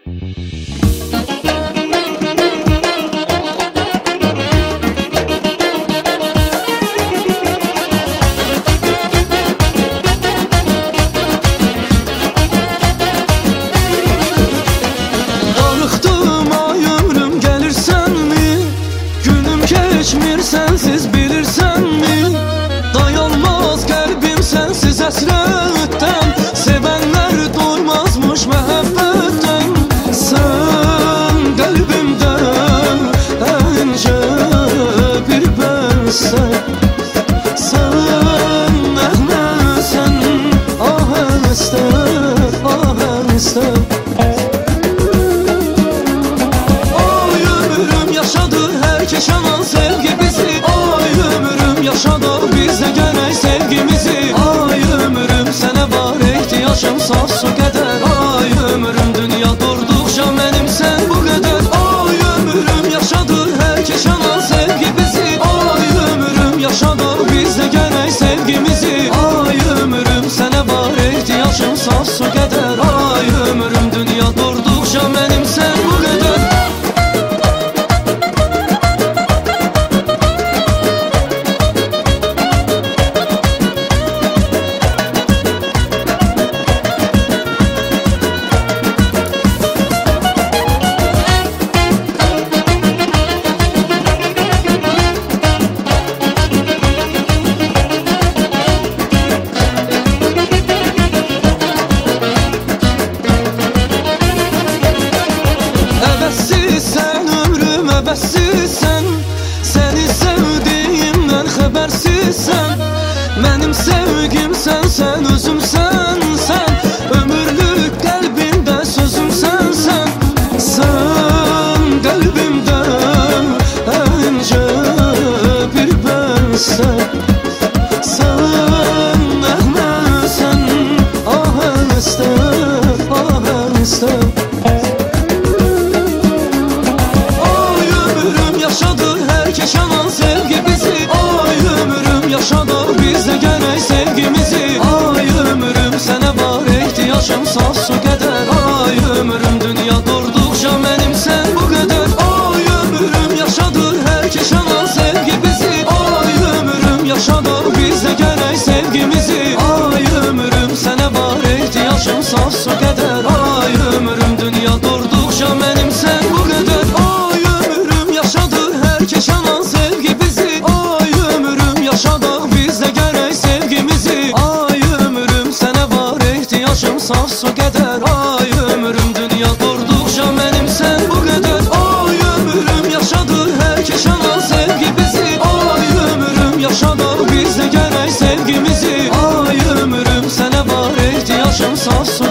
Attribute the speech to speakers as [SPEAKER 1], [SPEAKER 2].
[SPEAKER 1] Geçmir sensiz bilirsen mi? Dayanmaz kalbim sensiz hasretten. Sevenler doymazmış muhabbetten. Sen kalbimde ince bir bensen. Sen nehmesen aheste aheste. Ay ömrüm yaşadı herkes aman sevgi bizi. Ay ömrüm yaşadı biz de gerek sevgimizi. Ay ömrüm sana var ihtiyacım saf su kadar. Ay ömrüm dünya durdukça benim sen bu kadar. Ay ömrüm yaşadı herkes aman sevgi bizi. Ay ömrüm yaşadı biz de gerek sevgimizi. Ay ömrüm sana var ihtiyacım saf su kadar. Ay ömrüm dünya durdukça benim sen bu kadar. Əbəssizsən, ömrüm əbəssizsən. Səni sevdiyimdən xəbərsizsən. Mənim sevgimsən, sən özümsən, sən. Ömürlük qəlbimdə sözümsən, sən. Sən qəlbimdə incə bir bensən. Sən nəhməsən ahəstə, ahəstə. Yaşanan sevgi bizi. Ay ömrüm yaşadı biz de gerek sevgimizi. Ay ömrüm sana var ihtiyacım saf su kadar. Ay ömrüm dünya durdukça benim sen bu kadar. Ay ömrüm yaşadı herkes yaşanan sevgi bizi. Ay ömrüm yaşadı biz de gerek sevgimizi. Ay ömrüm sana var ihtiyacım saf su kadar. Ay ömrüm dünya durdukça benim sen bu kadar. Ay ömrüm yaşadı herkes yaşanan sevgi bizi. Ay ömrüm yaşadı biz de gerek sevgimizi. Ay ömrüm sana var ihtiyacım saf su kadar. Ay ömrüm dünya durdukça benim sen bu kadar. Ay ömrüm yaşadı herkes yaşanan sevgi bizi. Ay ömrüm yaşadı biz de gerek sevgimizi. Ay ömrüm sana var ihtiyacım saf su